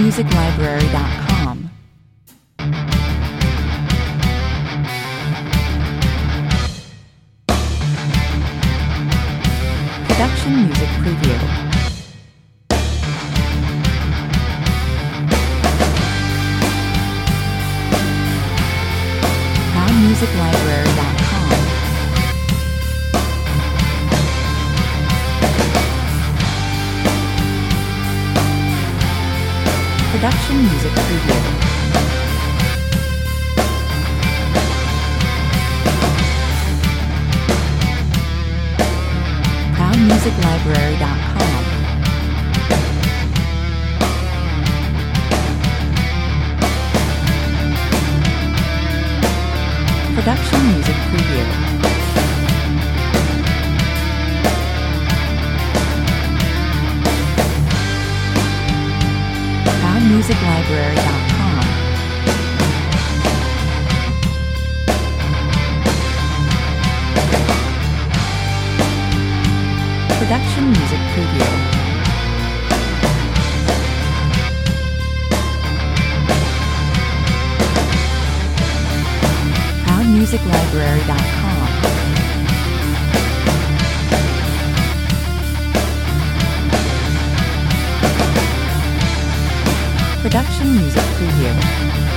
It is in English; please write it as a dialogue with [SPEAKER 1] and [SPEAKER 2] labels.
[SPEAKER 1] ProudMusicLibrary.com. Production Music Preview. ProudMusicLibrary.com. Production Music Preview. ProudMusicLibrary.com. Production Music Preview. ProudMusicLibrary.com. Production Music Preview. ProudMusicLibrary.com. Production Music Preview.